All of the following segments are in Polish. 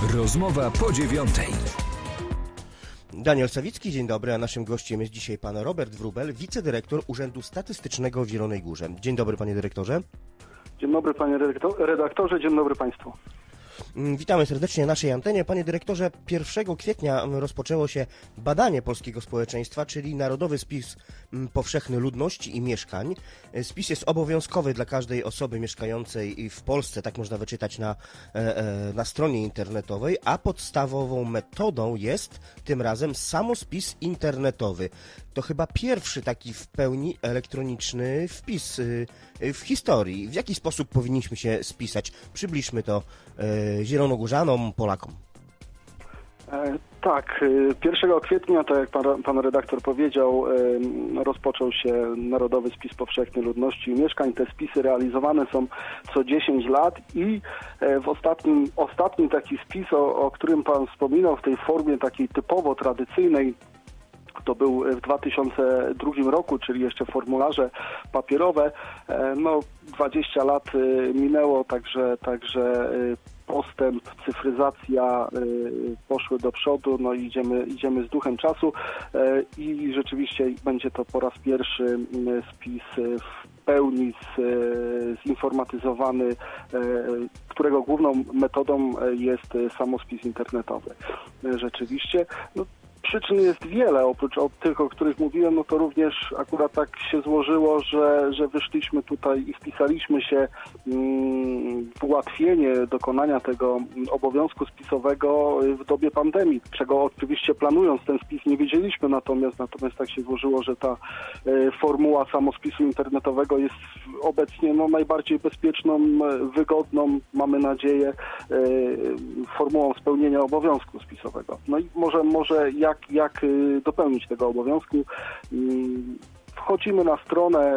Rozmowa po 9:00. Daniel Sawicki, dzień dobry, a naszym gościem jest dzisiaj pan Robert Wróbel, wicedyrektor Urzędu Statystycznego w Zielonej Górze. Dzień dobry, panie dyrektorze. Dzień dobry, panie redaktorze, dzień dobry państwu. Witamy serdecznie na naszej antenie. Panie dyrektorze, 1 kwietnia rozpoczęło się badanie polskiego społeczeństwa, czyli Narodowy Spis Powszechny Ludności i Mieszkań. Spis jest obowiązkowy dla każdej osoby mieszkającej w Polsce, tak można wyczytać na stronie internetowej, a podstawową metodą jest tym razem samospis internetowy. To chyba pierwszy taki w pełni elektroniczny wpis w historii. W jaki sposób powinniśmy się spisać? Przybliżmy to zielonogórzanom, Polakom. Tak, 1 kwietnia, tak jak pan redaktor powiedział, rozpoczął się Narodowy Spis Powszechny Ludności i Mieszkań. Te spisy realizowane są co 10 lat i w ostatni taki spis, o którym pan wspominał, w tej formie takiej typowo tradycyjnej, to był w 2002 roku, czyli jeszcze formularze papierowe. 20 lat minęło, także postęp, cyfryzacja poszły do przodu, idziemy z duchem czasu i rzeczywiście będzie to po raz pierwszy spis w pełni zinformatyzowany, którego główną metodą jest samospis internetowy. Rzeczywiście, przyczyn jest wiele, oprócz tych, o których mówiłem, to również akurat tak się złożyło, że wyszliśmy tutaj i wpisaliśmy się w ułatwienie dokonania tego obowiązku spisowego w dobie pandemii, czego oczywiście planując ten spis nie wiedzieliśmy, natomiast tak się złożyło, że ta formuła samospisu internetowego jest obecnie najbardziej bezpieczną, wygodną, mamy nadzieję, formułą spełnienia obowiązku spisowego. I może jak dopełnić tego obowiązku. Wchodzimy na stronę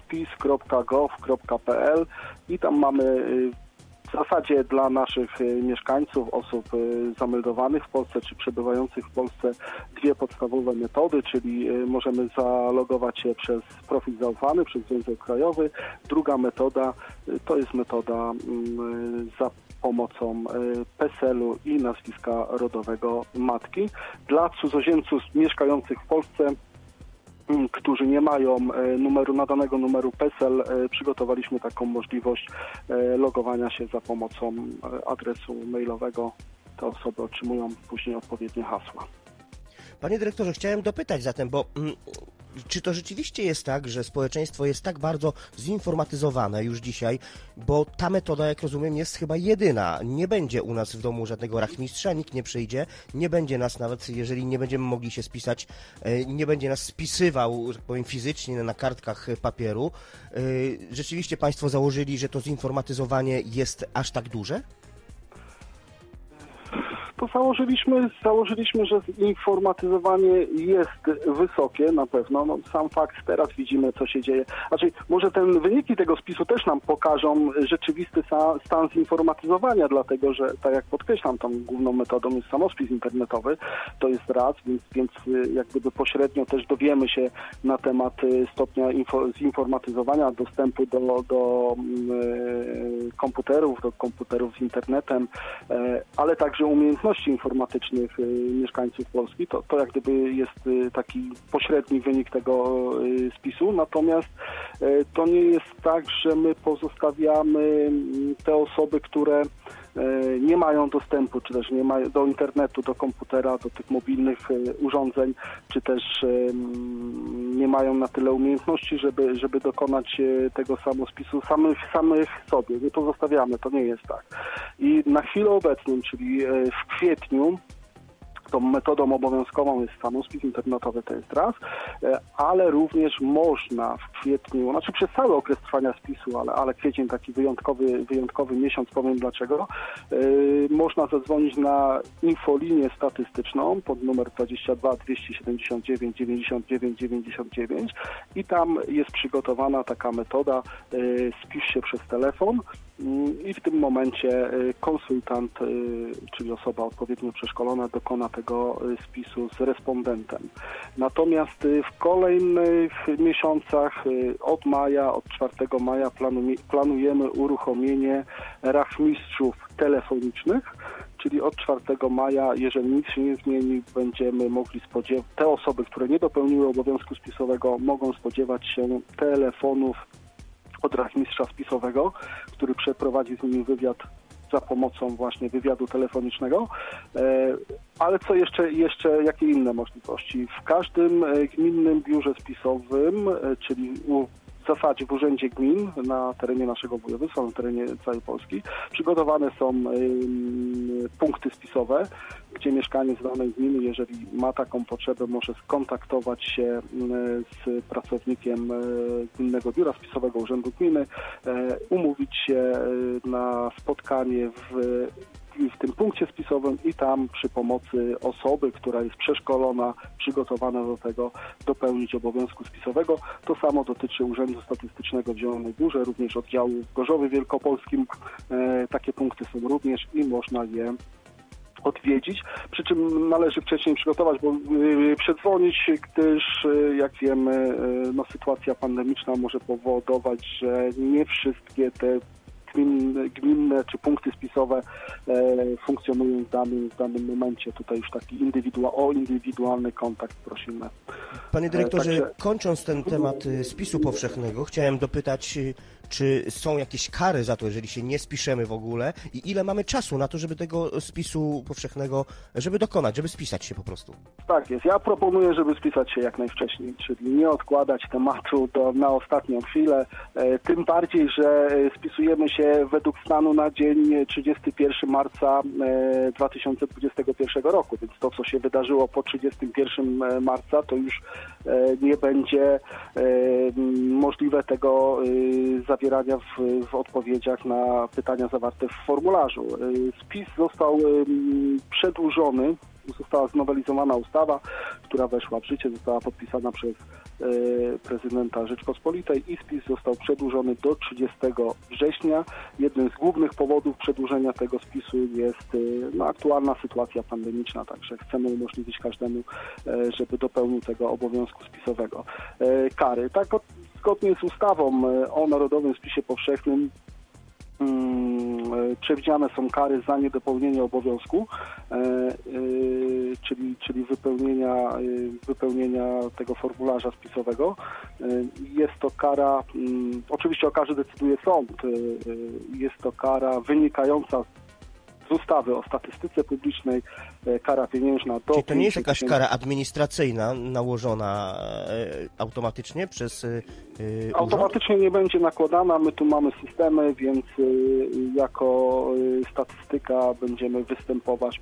spis.gov.pl i tam mamy w zasadzie dla naszych mieszkańców, osób zameldowanych w Polsce czy przebywających w Polsce dwie podstawowe metody, czyli możemy zalogować się przez profil zaufany, przez Związek Krajowy. Druga metoda to jest metoda za pomocą PESEL-u i nazwiska rodowego matki. Dla cudzoziemców mieszkających w Polsce, którzy nie mają nadanego numeru PESEL, przygotowaliśmy taką możliwość logowania się za pomocą adresu mailowego. Te osoby otrzymują później odpowiednie hasła. Panie dyrektorze, chciałem dopytać zatem, bo czy to rzeczywiście jest tak, że społeczeństwo jest tak bardzo zinformatyzowane już dzisiaj, bo ta metoda, jak rozumiem, jest chyba jedyna. Nie będzie u nas w domu żadnego rachmistrza, nikt nie przyjdzie, nie będzie nas nawet, jeżeli nie będziemy mogli się spisać, nie będzie nas spisywał, że powiem, fizycznie na kartkach papieru. Rzeczywiście państwo założyli, że to zinformatyzowanie jest aż tak duże? To założyliśmy, że informatyzowanie jest wysokie na pewno. Sam fakt, teraz widzimy, co się dzieje. Może wyniki tego spisu też nam pokażą rzeczywisty stan zinformatyzowania, dlatego że, tak jak podkreślam, tam główną metodą jest samospis internetowy. To jest raz, więc jak gdyby pośrednio też dowiemy się na temat stopnia zinformatyzowania, dostępu do komputerów z internetem, ale także umiejętności informatycznych mieszkańców Polski. To jak gdyby jest taki pośredni wynik tego spisu, natomiast to nie jest tak, że my pozostawiamy te osoby, które nie mają dostępu, czy też nie mają do internetu, do komputera, do tych mobilnych urządzeń, czy też nie mają na tyle umiejętności, żeby dokonać tego samospisu samych sobie. Nie pozostawiamy, to nie jest tak. I na chwilę obecną, czyli w kwietniu, tą metodą obowiązkową jest samospis internetowy, to jest raz, ale również można w kwietniu, przez cały okres trwania spisu, ale kwiecień taki wyjątkowy miesiąc, powiem dlaczego, można zadzwonić na infolinię statystyczną pod numer 22 279 99 99 i tam jest przygotowana taka metoda, spisz się przez telefon i w tym momencie konsultant, czyli osoba odpowiednio przeszkolona, dokona tego spisu z respondentem. Natomiast w kolejnych miesiącach od 4 maja planujemy uruchomienie rachmistrzów telefonicznych, czyli od 4 maja, jeżeli nic się nie zmieni, będziemy mogli te osoby, które nie dopełniły obowiązku spisowego, mogą spodziewać się telefonów od rachmistrza spisowego, który przeprowadzi z nimi wywiad za pomocą właśnie wywiadu telefonicznego. Ale co jeszcze jakie inne możliwości? W każdym gminnym biurze spisowym, czyli w zasadzie w Urzędzie Gmin na terenie naszego województwa, na terenie całej Polski, przygotowane są punkty spisowe, gdzie mieszkaniec danej gminy, jeżeli ma taką potrzebę, może skontaktować się z pracownikiem Gminnego Biura Spisowego Urzędu Gminy, umówić się na spotkanie w tym punkcie spisowym i tam przy pomocy osoby, która jest przeszkolona, przygotowana do tego, dopełnić obowiązku spisowego. To samo dotyczy Urzędu Statystycznego w Zielonej Górze, również oddziału w Gorzowie Wielkopolskim. Takie punkty są również i można je odwiedzić, przy czym należy wcześniej przygotować, bo przedzwonić, gdyż jak wiemy, sytuacja pandemiczna może powodować, że nie wszystkie te gminne czy punkty spisowe funkcjonują w danym momencie. Tutaj już taki indywidualny kontakt prosimy. Panie dyrektorze, kończąc ten temat spisu powszechnego, chciałem dopytać, czy są jakieś kary za to, jeżeli się nie spiszemy w ogóle i ile mamy czasu na to, żeby tego spisu powszechnego, żeby dokonać, żeby spisać się po prostu? Tak jest. Ja proponuję, żeby spisać się jak najwcześniej, czyli nie odkładać tematu na ostatnią chwilę. Tym bardziej, że spisujemy się według stanu na dzień 31 marca 2021 roku, więc to, co się wydarzyło po 31 marca, to już nie będzie możliwe tego zawierania w odpowiedziach na pytania zawarte w formularzu. Spis został przedłużony, została znowelizowana ustawa, która weszła w życie, została podpisana przez prezydenta Rzeczpospolitej i spis został przedłużony do 30 września. Jednym z głównych powodów przedłużenia tego spisu jest aktualna sytuacja pandemiczna, także chcemy umożliwić każdemu, żeby dopełnił tego obowiązku spisowego. Kary. Tak, zgodnie z ustawą o Narodowym Spisie Powszechnym przewidziane są kary za niedopełnienie obowiązku, czyli wypełnienia tego formularza spisowego. Jest to kara, oczywiście o karze decyduje sąd, jest to kara wynikająca z ustawy o statystyce publicznej, kara pieniężna do... Czyli to nie jest jakaś kara administracyjna nałożona automatycznie przez Automatycznie nie będzie nakładana, my tu mamy systemy, więc jako statystyka będziemy występować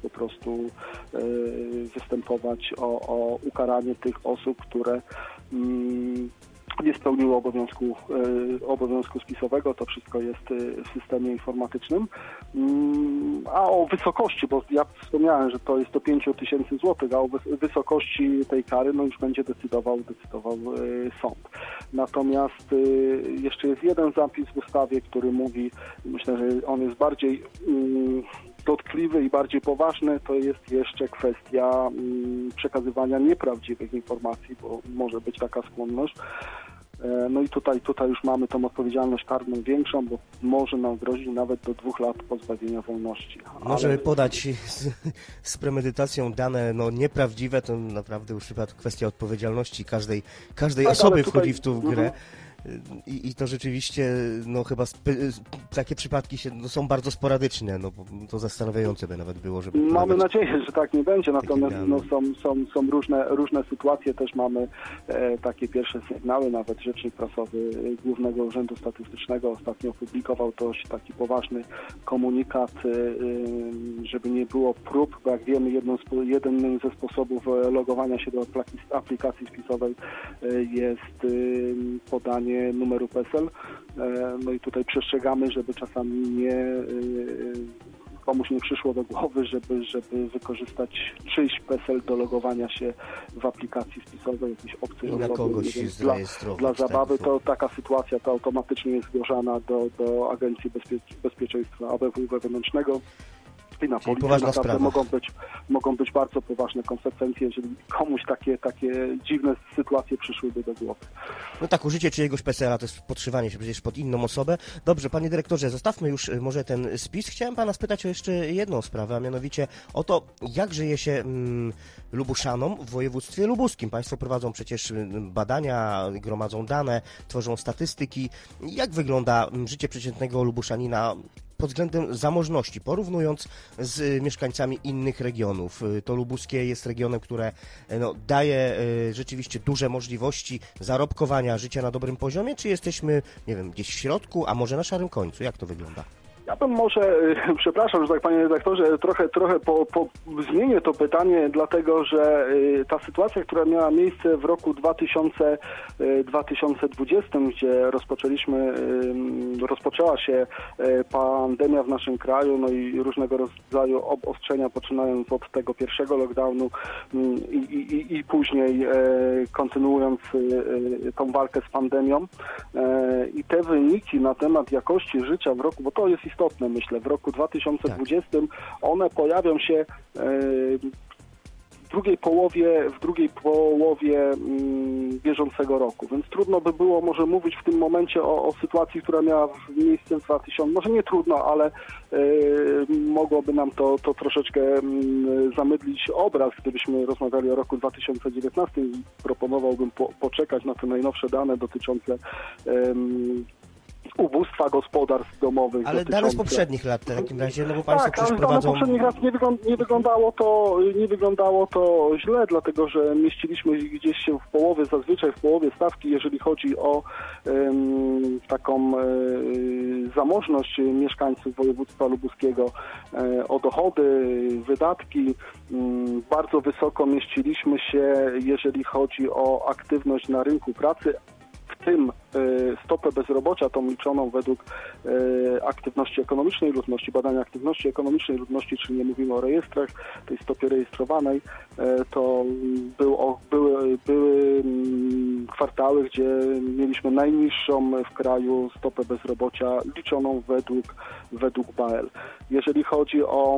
o ukaranie tych osób, które nie spełniły obowiązku spisowego. To wszystko jest w systemie informatycznym. A o wysokości, bo ja wspomniałem, że to jest do 5 000 złotych, a o wysokości tej kary już będzie decydował sąd. Natomiast jeszcze jest jeden zapis w ustawie, który mówi, myślę, że on jest bardziej dotkliwy i bardziej poważny, to jest jeszcze kwestia przekazywania nieprawdziwych informacji, bo może być taka skłonność. No i tutaj już mamy tą odpowiedzialność karną większą, bo może nam grozić nawet do 2 lat pozbawienia wolności. Możemy podać z premedytacją dane nieprawdziwe, to naprawdę już chyba kwestia odpowiedzialności każdej osoby wchodzi w tą grę. I to rzeczywiście, chyba takie przypadki są bardzo sporadyczne, bo to zastanawiające by nawet było, żeby... Mamy nadzieję, że tak nie będzie, natomiast są różne sytuacje, też mamy takie pierwsze sygnały, nawet Rzecznik Prasowy Głównego Urzędu Statystycznego ostatnio opublikował dość taki poważny komunikat, żeby nie było prób, bo jak wiemy, jednym ze sposobów logowania się do aplikacji spisowej jest podanie numeru PESEL. No i tutaj przestrzegamy, żeby czasami komuś nie przyszło do głowy, żeby wykorzystać czyjś PESEL do logowania się w aplikacji spisowej, jakiejś obcej osoby. I na kogoś zrejestrować. Dla zabawy to taka sytuacja to automatycznie jest zgłoszona do Agencji Bezpieczeństwa ABW Wewnętrznego I na policji poważna naprawdę sprawa. mogą być bardzo poważne konsekwencje, jeżeli komuś takie dziwne sytuacje przyszłyby do głowy. No tak, użycie czyjegoś PESEL-a to jest podszywanie się przecież pod inną osobę. Dobrze, panie dyrektorze, zostawmy już może ten spis. Chciałem pana spytać o jeszcze jedną sprawę, a mianowicie o to, jak żyje się Lubuszanom w województwie lubuskim. Państwo prowadzą przecież badania, gromadzą dane, tworzą statystyki. Jak wygląda życie przeciętnego Lubuszanina pod względem zamożności, porównując z mieszkańcami innych regionów? To lubuskie jest regionem, które daje rzeczywiście duże możliwości zarobkowania, życia na dobrym poziomie, czy jesteśmy, nie wiem, gdzieś w środku, a może na szarym końcu? Jak to wygląda? Ja bym może, przepraszam, że tak panie redaktorze, trochę zmienię to pytanie, dlatego że ta sytuacja, która miała miejsce w roku 2020, gdzie rozpoczęła się pandemia w naszym kraju, no i różnego rodzaju obostrzenia, poczynając od tego pierwszego lockdownu i później kontynuując tą walkę z pandemią. I te wyniki na temat jakości życia w roku, bo to jest istotne, myślę, w roku 2020 one pojawią się w drugiej połowie bieżącego roku, więc trudno by było może mówić w tym momencie o sytuacji, która miała miejsce w 2000, może nie trudno, ale mogłoby nam to troszeczkę zamydlić obraz, gdybyśmy rozmawiali o roku 2019 i proponowałbym poczekać na te najnowsze dane dotyczące ubóstwa gospodarstw domowych. Ale dane z poprzednich lat w takim razie, no bo państwo przecież prowadzą... dane z poprzednich lat nie wyglądało to źle, dlatego że mieściliśmy gdzieś się zazwyczaj w połowie stawki, jeżeli chodzi o taką zamożność mieszkańców województwa lubuskiego, o dochody, wydatki. Bardzo wysoko mieściliśmy się, jeżeli chodzi o aktywność na rynku pracy, w tym stopę bezrobocia, tą liczoną według aktywności ekonomicznej ludności, badania aktywności ekonomicznej ludności, czyli nie mówimy o rejestrach, tej stopie rejestrowanej, to były kwartały, gdzie mieliśmy najniższą w kraju stopę bezrobocia liczoną według BAEL. Jeżeli chodzi o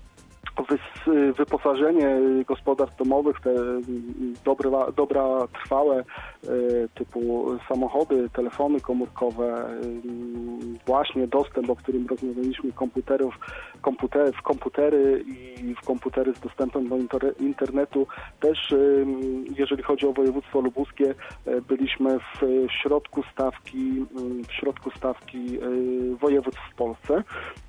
wyposażenie gospodarstw domowych, te dobra trwałe typu samochody, telefony komórkowe, właśnie dostęp, o którym rozmawialiśmy, komputery i w komputery z dostępem do internetu. Też jeżeli chodzi o województwo lubuskie, byliśmy w środku stawki województw w Polsce.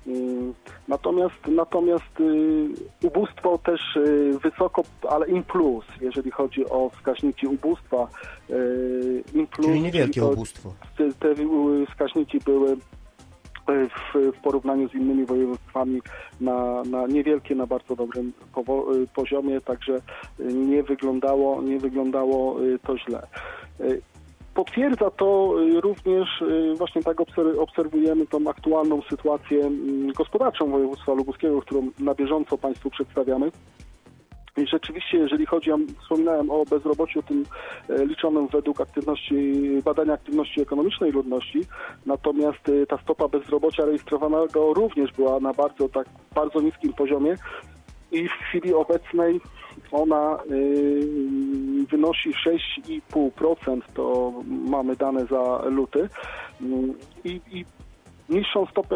Natomiast ubóstwo też wysoko, ale in plus, jeżeli chodzi o wskaźniki ubóstwa. In plus, czyli niewielkie ubóstwo. Te wskaźniki były w porównaniu z innymi województwami na niewielkie, na bardzo dobrym poziomie, także nie wyglądało to źle. Potwierdza to również, właśnie tak obserwujemy tą aktualną sytuację gospodarczą województwa lubuskiego, którą na bieżąco Państwu przedstawiamy. I rzeczywiście, jeżeli chodzi, wspominałem o bezrobociu tym liczonym według badania aktywności ekonomicznej ludności, natomiast ta stopa bezrobocia rejestrowanego również była na bardzo niskim poziomie i w chwili obecnej ona wynosi 6,5%, to mamy dane za luty i niższą stopę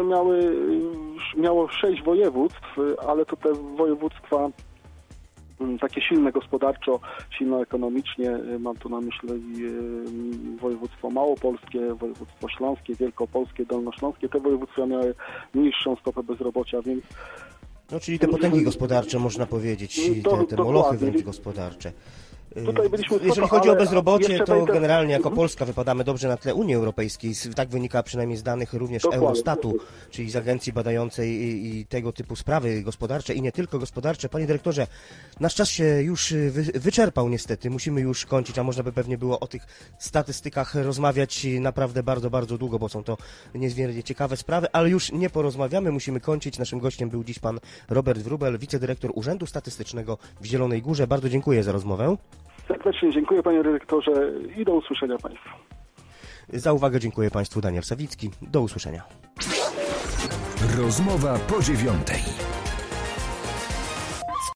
miało 6 województw, ale to te województwa takie silne gospodarczo, silne ekonomicznie, mam tu na myśli województwo małopolskie, województwo śląskie, wielkopolskie, dolnośląskie, te województwa miały niższą stopę bezrobocia, więc... No, czyli te potęgi gospodarcze, można powiedzieć, te molochy wręcz gospodarcze. Jeżeli chodzi o bezrobocie, to generalnie jako Polska wypadamy dobrze na tle Unii Europejskiej. Tak wynika przynajmniej z danych również Eurostatu, czyli z agencji badającej i tego typu sprawy gospodarcze i nie tylko gospodarcze. Panie dyrektorze, nasz czas się już wyczerpał niestety. Musimy już kończyć, a można by pewnie było o tych statystykach rozmawiać naprawdę bardzo, bardzo długo, bo są to niezmiernie ciekawe sprawy, ale już nie porozmawiamy, musimy kończyć. Naszym gościem był dziś pan Robert Wróbel, wicedyrektor Urzędu Statystycznego w Zielonej Górze. Bardzo dziękuję za rozmowę. Serdecznie dziękuję, panie redaktorze, i do usłyszenia państwu. Za uwagę dziękuję państwu. Daniel Sawicki. Do usłyszenia. Rozmowa po 9:00.